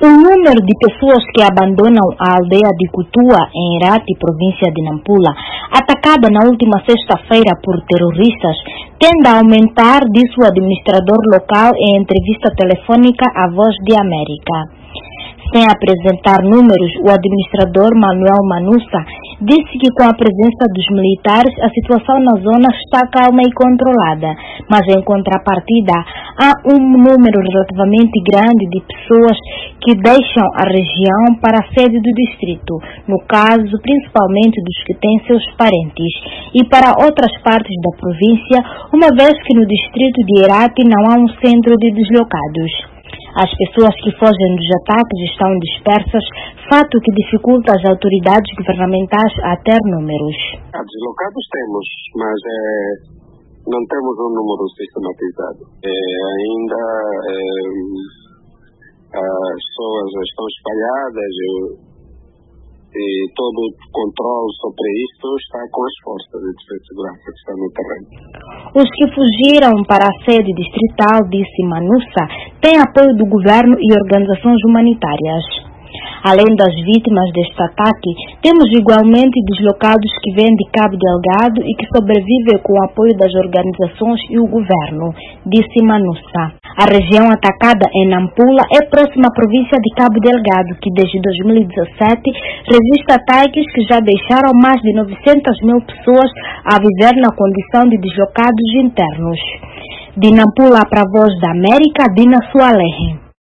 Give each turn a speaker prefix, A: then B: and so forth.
A: O número de pessoas que abandonam a aldeia de Cutua, em Irati, província de Nampula, atacada na última sexta-feira por terroristas, tende a aumentar, disse o administrador local em entrevista telefônica à Voz de América. Sem apresentar números, o administrador Manuel Manussa disse que com a presença dos militares a situação na zona está calma e controlada, mas em contrapartida há um número relativamente grande de pessoas que deixam a região para a sede do distrito, no caso principalmente dos que têm seus parentes, e para outras partes da província, uma vez que no distrito de Irati não há um centro de deslocados. As pessoas que fogem dos ataques estão dispersas, fato que dificulta as autoridades governamentais a ter números.
B: Deslocados temos, mas não temos um número sistematizado. As pessoas estão espalhadas e todo o controle sobre isto está com as forças de defesa e segurança que estão no terreno.
A: Os que fugiram para a sede distrital, disse Manussa, têm apoio do governo e organizações humanitárias. Além das vítimas deste ataque, temos igualmente deslocados que vêm de Cabo Delgado e que sobrevivem com o apoio das organizações e o governo, disse Manussa. A região atacada em Nampula é próxima à província de Cabo Delgado, que desde 2017 resiste a ataques que já deixaram mais de 900 mil pessoas a viver na condição de deslocados internos. De Nampula para a Voz da América, Dina Sualehe.